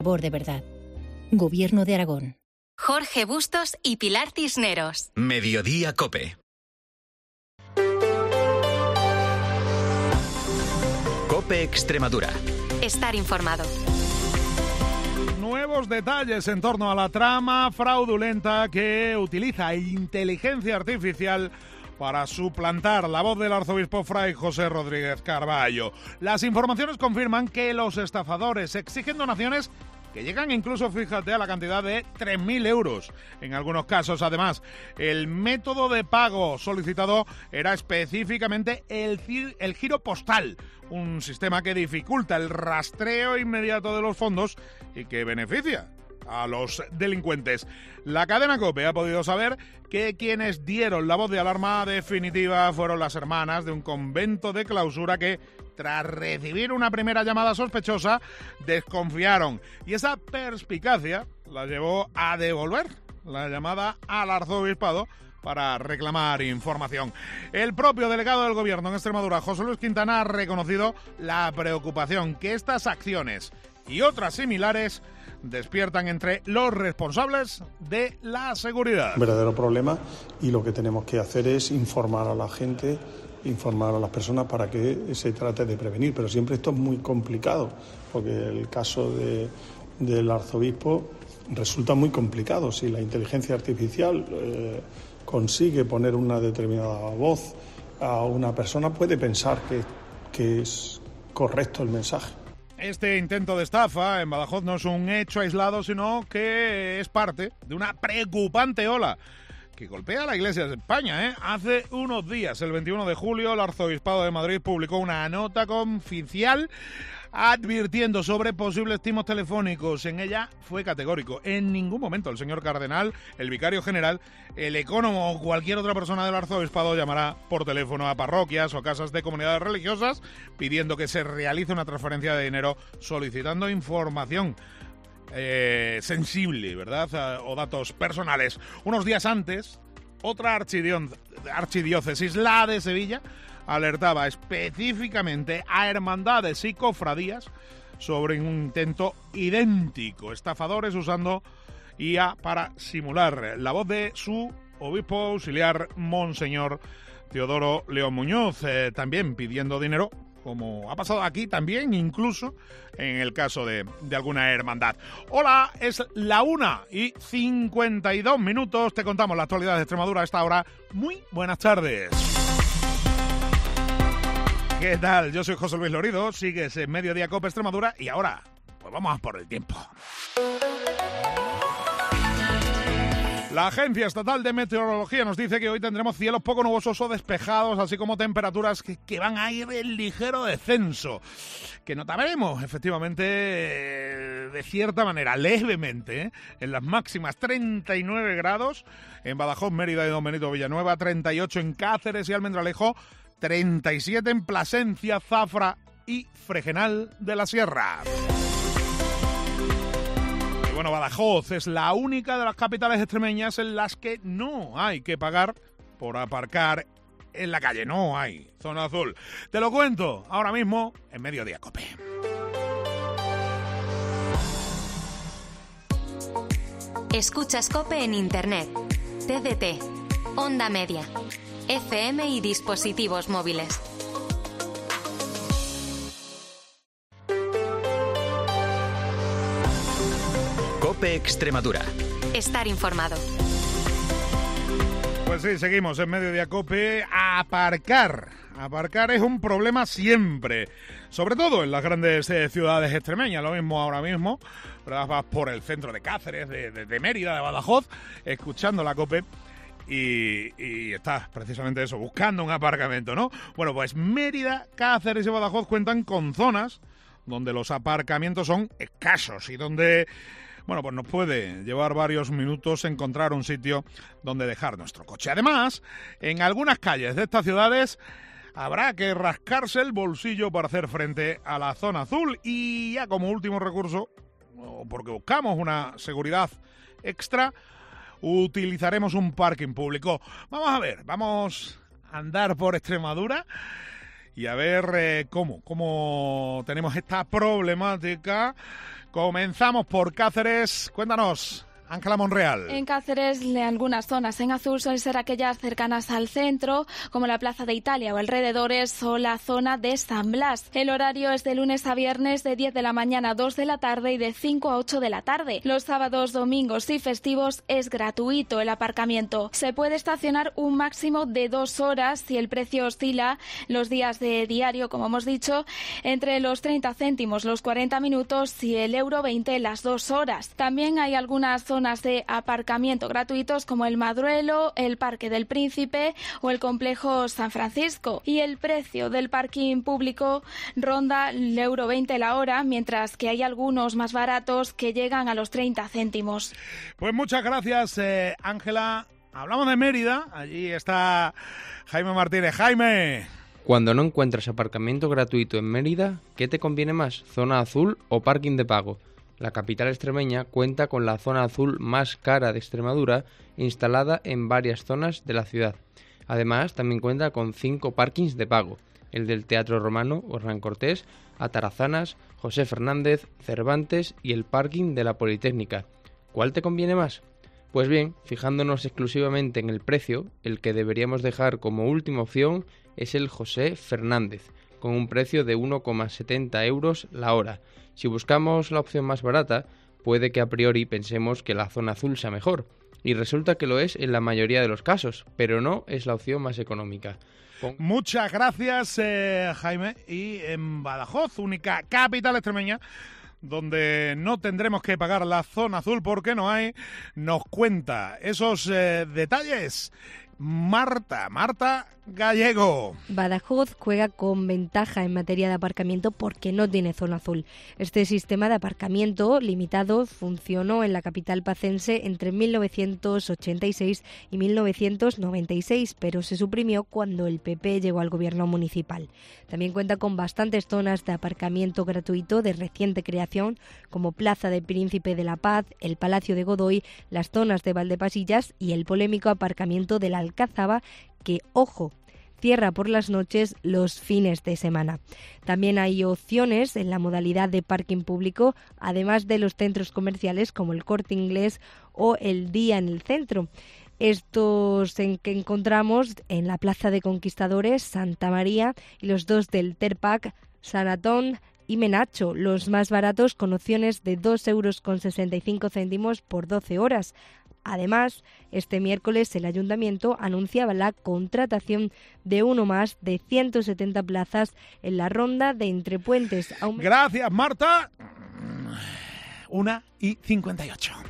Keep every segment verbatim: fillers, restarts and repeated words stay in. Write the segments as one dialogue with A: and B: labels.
A: Sabor de verdad. Gobierno de Aragón.
B: Jorge Bustos y Pilar Cisneros.
C: Mediodía COPE. COPE Extremadura.
B: Estar informado.
D: Nuevos detalles en torno a la trama fraudulenta que utiliza inteligencia artificial para suplantar la voz del arzobispo Fray José Rodríguez Carballo. Las informaciones confirman que los estafadores exigen donaciones que llegan incluso, fíjate, a la cantidad de tres mil euros. En algunos casos, además, el método de pago solicitado era específicamente el, el giro postal, un sistema que dificulta el rastreo inmediato de los fondos y que beneficia a los delincuentes. La cadena COPE ha podido saber que quienes dieron la voz de alarma definitiva fueron las hermanas de un convento de clausura que, tras recibir una primera llamada sospechosa, desconfiaron. Y esa perspicacia la llevó a devolver la llamada al arzobispado para reclamar información. El propio delegado del Gobierno en Extremadura, José Luis Quintana, ha reconocido la preocupación que estas acciones y otras similares despiertan entre los responsables de la seguridad.
E: Un verdadero problema, y lo que tenemos que hacer es informar a la gente, informar a las personas para que se trate de prevenir, pero siempre esto es muy complicado, porque el caso de, del arzobispo resulta muy complicado. Si la inteligencia artificial eh, consigue poner una determinada voz a una persona, puede pensar que, que es correcto el mensaje.
D: Este intento de estafa en Badajoz no es un hecho aislado, sino que es parte de una preocupante ola que golpea a la Iglesia de España, ¿eh? Hace unos días, el veintiuno de julio, el Arzobispado de Madrid publicó una nota confidencial advirtiendo sobre posibles timos telefónicos. En ella fue categórico. En ningún momento el señor cardenal, el vicario general, el ecónomo o cualquier otra persona del arzobispado llamará por teléfono a parroquias o casas de comunidades religiosas pidiendo que se realice una transferencia de dinero solicitando información eh, sensible, ¿verdad? O datos personales. Unos días antes, otra archidiócesis, la de Sevilla, alertaba específicamente a hermandades y cofradías sobre un intento idéntico. Estafadores usando I A para simular la voz de su obispo auxiliar, Monseñor Teodoro León Muñoz, eh, también pidiendo dinero, como ha pasado aquí también, incluso en el caso de, de alguna hermandad. Hola, es la una y cincuenta y dos minutos. Te contamos la actualidad de Extremadura a esta hora. Muy buenas tardes. ¿Qué tal? Yo soy José Luis Lorido, sigues en Mediodía COPE Extremadura y ahora, pues vamos a por el tiempo. La Agencia Estatal de Meteorología nos dice que hoy tendremos cielos poco nubosos o despejados, así como temperaturas que, que van a ir en ligero descenso, que notaremos efectivamente de cierta manera, levemente, ¿eh? En las máximas treinta y nueve grados en Badajoz, Mérida y Don Benito Villanueva, treinta y ocho en Cáceres y Almendralejo, treinta y siete en Plasencia, Zafra y Fregenal de la Sierra. Y bueno, Badajoz es la única de las capitales extremeñas en las que no hay que pagar por aparcar en la calle. No hay zona azul. Te lo cuento ahora mismo en Mediodía COPE.
B: Escuchas COPE en Internet, T D T, Onda Media, F M y dispositivos móviles.
C: COPE Extremadura.
B: Estar informado.
D: Pues sí, seguimos en Mediodía COPE. Aparcar. Aparcar es un problema siempre, sobre todo en las grandes eh, ciudades extremeñas. Lo mismo ahora mismo, ¿verdad? Vas por el centro de Cáceres, de, de, de Mérida, de Badajoz, escuchando la COPE. Y, y estás precisamente eso, buscando un aparcamiento, ¿no? Bueno, pues Mérida, Cáceres y Badajoz cuentan con zonas donde los aparcamientos son escasos y donde, bueno, pues nos puede llevar varios minutos encontrar un sitio donde dejar nuestro coche. Además, en algunas calles de estas ciudades habrá que rascarse el bolsillo para hacer frente a la zona azul y ya como último recurso, o porque buscamos una seguridad extra, utilizaremos un parking público. Vamos a ver, vamos a andar por Extremadura y a ver eh, cómo, cómo tenemos esta problemática. Comenzamos por Cáceres. Cuéntanos, Ángela Monreal.
F: En Cáceres, en algunas zonas en azul suelen ser aquellas cercanas al centro, como la Plaza de Italia o alrededores, o la zona de San Blas. El horario es de lunes a viernes de diez de la mañana a dos de la tarde y de cinco a ocho de la tarde. Los sábados, domingos y festivos es gratuito el aparcamiento. Se puede estacionar un máximo de dos horas y el precio oscila los días de diario, como hemos dicho, entre los treinta céntimos los cuarenta minutos y el euro veinte las dos horas. También hay algunas zonas de aparcamiento gratuitos como el Madruelo, el Parque del Príncipe o el Complejo San Francisco. Y el precio del parking público ronda el euro veinte la hora, mientras que hay algunos más baratos que llegan a los treinta céntimos.
D: Pues muchas gracias, eh, Ángela. Hablamos de Mérida. Allí está Jaime Martínez. Jaime.
G: Cuando no encuentras aparcamiento gratuito en Mérida, ¿qué te conviene más? ¿Zona azul o parking de pago? La capital extremeña cuenta con la zona azul más cara de Extremadura, instalada en varias zonas de la ciudad. Además, también cuenta con cinco parkings de pago: el del Teatro Romano, Hernán Cortés, Atarazanas, José Fernández, Cervantes y el parking de la Politécnica. ¿Cuál te conviene más? Pues bien, fijándonos exclusivamente en el precio, el que deberíamos dejar como última opción es el José Fernández, con un precio de uno coma setenta euros la hora. Si buscamos la opción más barata, puede que a priori pensemos que la zona azul sea mejor, y resulta que lo es en la mayoría de los casos, pero no es la opción más económica. Con...
D: Muchas gracias, eh, Jaime. Y en Badajoz, única capital extremeña, donde no tendremos que pagar la zona azul porque no hay, nos cuenta esos eh, detalles Marta, Marta Gallego.
H: Badajoz juega con ventaja en materia de aparcamiento porque no tiene zona azul. Este sistema de aparcamiento limitado funcionó en la capital pacense entre mil novecientos ochenta y seis y mil novecientos noventa y seis, pero se suprimió cuando el P P llegó al gobierno municipal. También cuenta con bastantes zonas de aparcamiento gratuito de reciente creación, como Plaza del Príncipe de la Paz, el Palacio de Godoy, las zonas de Valdepasillas y el polémico aparcamiento de la Alcázaba, que, ojo, cierra por las noches los fines de semana. También hay opciones en la modalidad de parking público, además de los centros comerciales como el Corte Inglés o el Día en el Centro. Estos en que encontramos en la Plaza de Conquistadores, Santa María, y los dos del Terpac, San Antón y Menacho, los más baratos con opciones de dos euros con sesenta y cinco céntimos por doce horas. Además, este miércoles el Ayuntamiento anunciaba la contratación de uno más de ciento setenta plazas en la ronda de Entrepuentes. Aument-
D: Gracias, Marta. Una y cincuenta y ocho.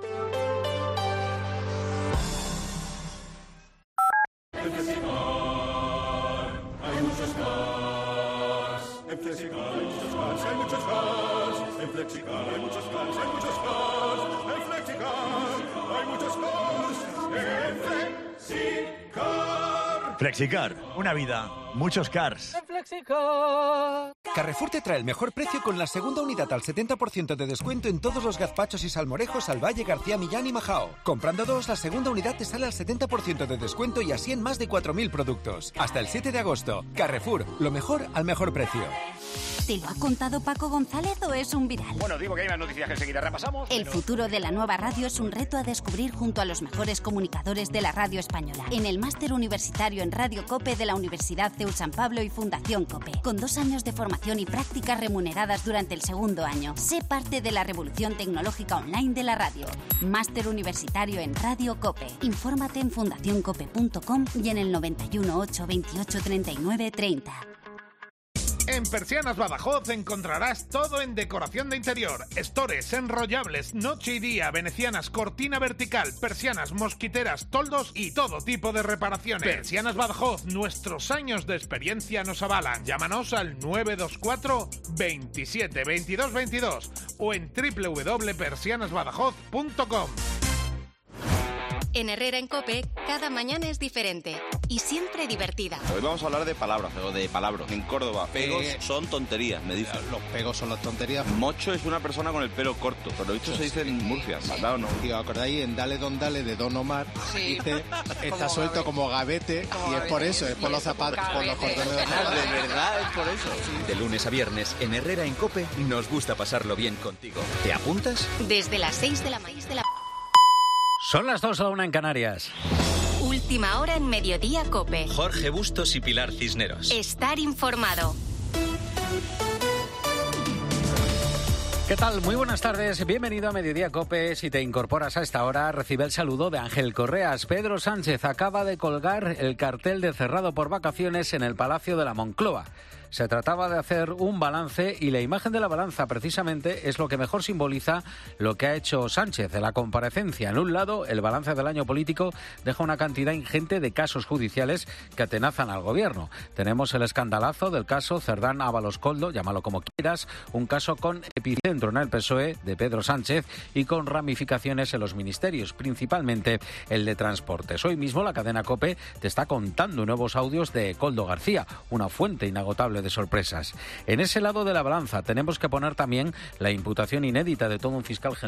I: En Flexicar hay muchos cars. En Flexicar hay muchos cars, hay muchos cars. En Flexicar hay muchos cars, hay muchos cars. En Flexicar hay muchos cars. En Flexicar.
J: Flexicar, una vida, muchos cars.
K: En Flexicar.
L: Carrefour te trae el mejor precio con la segunda unidad al setenta por ciento de descuento en todos los gazpachos y salmorejos al Valle, García Millán y Majao. Comprando dos, la segunda unidad te sale al setenta por ciento de descuento y así en más de cuatro mil productos. Hasta el siete de agosto. Carrefour, lo mejor al mejor precio.
M: ¿Te lo ha contado Paco González o es un viral?
N: Bueno, digo que hay más noticias que enseguida repasamos.
M: El
N: pero...
M: futuro de la nueva radio es un reto a descubrir junto a los mejores comunicadores de la radio española. En el máster universitario en Radio COPE de la Universidad CEU San Pablo y Fundación COPE. Con dos años de formación y prácticas remuneradas durante el segundo año. Sé parte de la revolución tecnológica online de la radio. Máster universitario en Radio COPE. Infórmate en fundación cope punto com y en el noventa y uno, ocho, veintiocho, treinta y nueve, treinta.
D: En Persianas Badajoz encontrarás todo en decoración de interior, estores, enrollables, noche y día, venecianas, cortina vertical, persianas, mosquiteras, toldos y todo tipo de reparaciones. Persianas Badajoz, nuestros años de experiencia nos avalan. Llámanos al nueve dos cuatro, veintisiete, veintidós, veintidós o en doble u doble u doble u punto persianas badajoz punto com.
B: En Herrera en COPE, cada mañana es diferente y siempre divertida.
O: Hoy vamos a hablar de palabras, o de palabras. En Córdoba, pegos eh, son tonterías, me dicen.
P: Los pegos son las tonterías.
O: Mocho es una persona con el pelo corto, por lo visto se dice en Murcia, ¿verdad o no?
P: Y os acordáis en Dale Don Dale de Don Omar, sí. Dice, está suelto gavete. como gavete como y gavete. Es por eso, es por los zapatos, por los cordones de
O: zapatos. De verdad, es por eso.
C: Sí. De lunes a viernes, en Herrera en COPE, nos gusta pasarlo bien contigo. ¿Te apuntas?
B: Desde las seis de la maíz de la...
Q: Son las dos a la una en Canarias.
B: Última hora en Mediodía COPE.
C: Jorge Bustos y Pilar Cisneros.
B: Estar informado.
Q: ¿Qué tal? Muy buenas tardes. Bienvenido a Mediodía COPE. Si te incorporas a esta hora, recibe el saludo de Ángel Correas. Pedro Sánchez acaba de colgar el cartel de cerrado por vacaciones en el Palacio de la Moncloa. Se trataba de hacer un balance y la imagen de la balanza precisamente es lo que mejor simboliza lo que ha hecho Sánchez de la comparecencia. En un lado, el balance del año político deja una cantidad ingente de casos judiciales que atenazan al gobierno. Tenemos el escandalazo del caso Cerdán Ábalos Coldo, llámalo como quieras, un caso con epicentro en el P S O E de Pedro Sánchez y con ramificaciones en los ministerios, principalmente el de Transportes. Hoy mismo la cadena COPE te está contando nuevos audios de Koldo García, una fuente inagotable de sorpresas. En ese lado de la balanza tenemos que poner también la imputación inédita de todo un fiscal general